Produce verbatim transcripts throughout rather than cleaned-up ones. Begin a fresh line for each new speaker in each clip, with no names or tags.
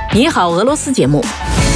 你好，俄罗斯节目。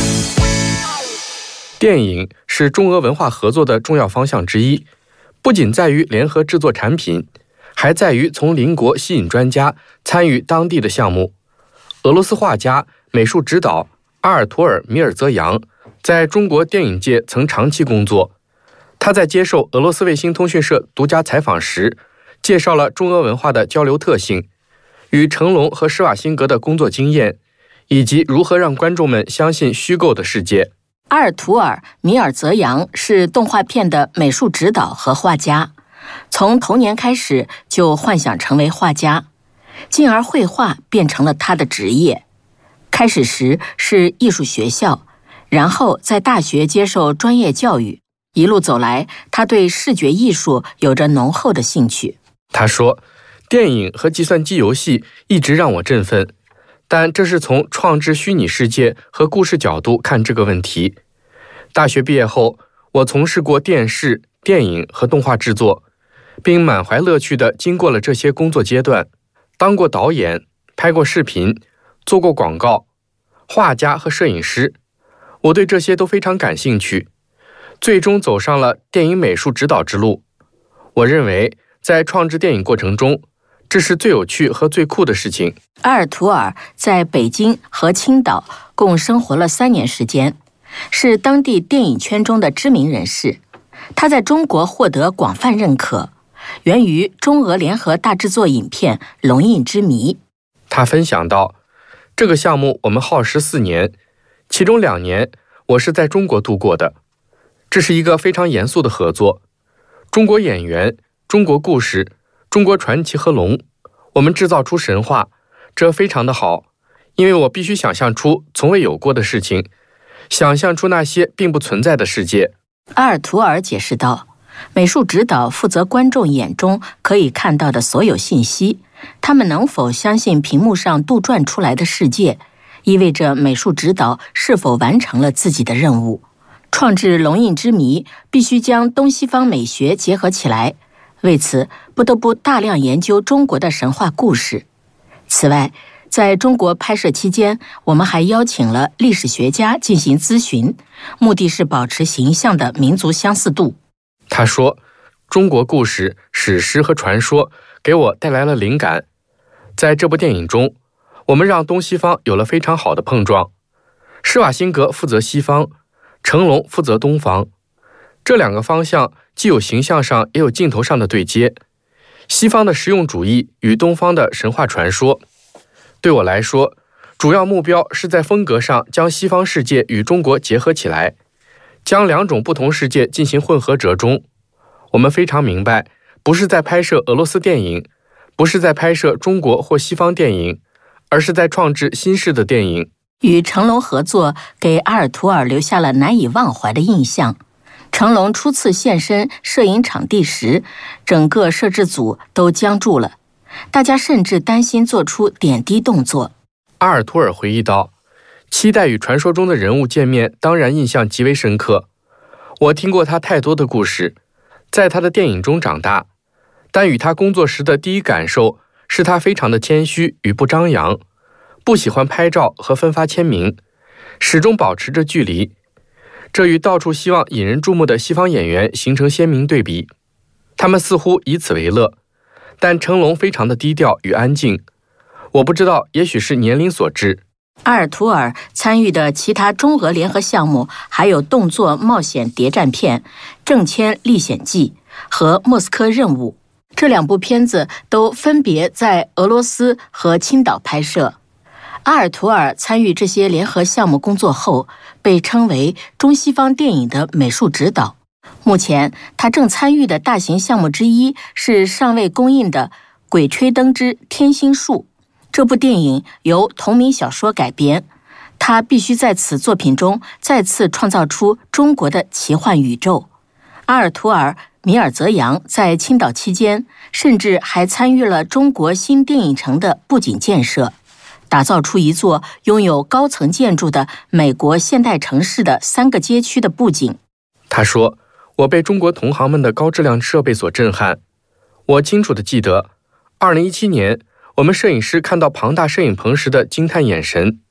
电影是中俄文化合作的重要方向之一，不仅在于联合制作产品，还在于从邻国吸引专家参与当地的项目。俄罗斯画家、美术指导阿尔图尔·米尔泽扬在中国电影界曾长期工作。他在接受俄罗斯卫星通讯社独家采访时，介绍了中俄文化的交流特性，与成龙和施瓦辛格的工作经验，以及如何让观众们相信虚构的世界。
阿尔图尔·米尔泽扬是动画片的美术指导和画家，从童年开始就幻想成为画家，进而绘画变成了他的职业。开始时是艺术学校，然后在大学接受专业教育。一路走来，他对视觉艺术有着浓厚的兴趣。
他说，电影和计算机游戏一直让我振奋，但这是从创制虚拟世界和故事角度看这个问题。大学毕业后，我从事过电视、电影和动画制作，并满怀乐趣地经过了这些工作阶段，当过导演，拍过视频，做过广告，画家和摄影师。我对这些都非常感兴趣，最终走上了电影美术指导之路。我认为在创制电影过程中，这是最有趣和最酷的事情。
阿尔图尔在北京和青岛共生活了三年时间，是当地电影圈中的知名人士。他在中国获得广泛认可，源于中俄联合大制作影片《龙印之谜》。
他分享到，这个项目我们耗时四年，其中两年我是在中国度过的。这是一个非常严肃的合作，中国演员、中国故事、中国传奇和龙，我们制造出神话，这非常的好，因为我必须想象出从未有过的事情，想象出那些并不存在的世界。
阿尔图尔解释道，美术指导负责观众眼中可以看到的所有信息，他们能否相信屏幕上杜撰出来的世界，意味着美术指导是否完成了自己的任务。创制龙印之谜必须将东西方美学结合起来，为此不得不大量研究中国的神话故事。此外，在中国拍摄期间，我们还邀请了历史学家进行咨询，目的是保持形象的民族相似度。
他说，中国故事、史诗和传说给我带来了灵感。在这部电影中，我们让东西方有了非常好的碰撞。施瓦辛格负责西方，成龙负责东方，这两个方向既有形象上也有镜头上的对接，西方的实用主义与东方的神话传说。对我来说，主要目标是在风格上将西方世界与中国结合起来，将两种不同世界进行混合折中。我们非常明白，不是在拍摄俄罗斯电影，不是在拍摄中国或西方电影，而是在创制新式的电影。
与成龙合作给阿尔图尔留下了难以忘怀的印象。成龙初次现身摄影场地时，整个摄制组都僵住了，大家甚至担心做出点滴动作。
阿尔图尔回忆道，期待与传说中的人物见面，当然印象极为深刻。我听过他太多的故事，在他的电影中长大，但与他工作时的第一感受是他非常的谦虚与不张扬，不喜欢拍照和分发签名，始终保持着距离。这与到处希望引人注目的西方演员形成鲜明对比，他们似乎以此为乐。但成龙非常的低调与安静，我不知道，也许是年龄所致。
阿尔图尔参与的其他中俄联合项目还有动作冒险谍战片《郑千历险记》和《莫斯科任务》，这两部片子都分别在俄罗斯和青岛拍摄。阿尔图尔参与这些联合项目工作后，被称为中西方电影的美术指导。目前，他正参与的大型项目之一是尚未公映的《鬼吹灯之天心术》。这部电影由同名小说改编，他必须在此作品中再次创造出中国的奇幻宇宙。阿尔图尔·米尔泽扬在青岛期间，甚至还参与了中国新电影城的布景建设，打造出一座拥有高层建筑的美国现代城市的三个街区的布景。
他说，我被中国同行们的高质量设备所震撼。我清楚地记得，二零一七年，我们摄影师看到庞大摄影棚时的惊叹眼神。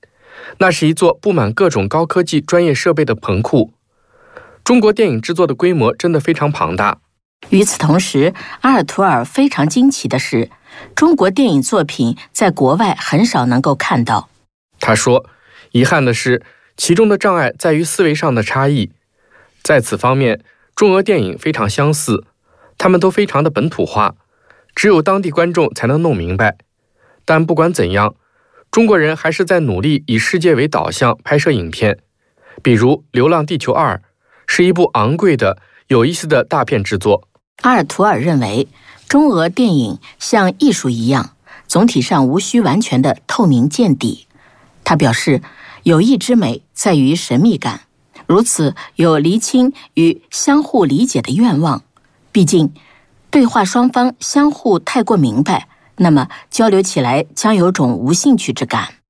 那是一座布满各种高科技专业设备的棚库。中国电影制作的规模真的非常庞大。
与此同时，阿尔图尔非常惊奇的是，中国电影作品在国外很少能够看到。
他说，遗憾的是，其中的障碍在于思维上的差异。在此方面，中俄电影非常相似，他们都非常的本土化，只有当地观众才能弄明白。但不管怎样，中国人还是在努力以世界为导向拍摄影片。比如《流浪地球二》是一部昂贵的、有意思的大片制作。
阿尔图尔认为，中俄电影像艺术一样，总体上无需完全的透明见底。他表示，有意之美在于神秘感，如此有厘清与相互理解的愿望。毕竟，对话双方相互太过明白，那么交流起来将有种无兴趣之感。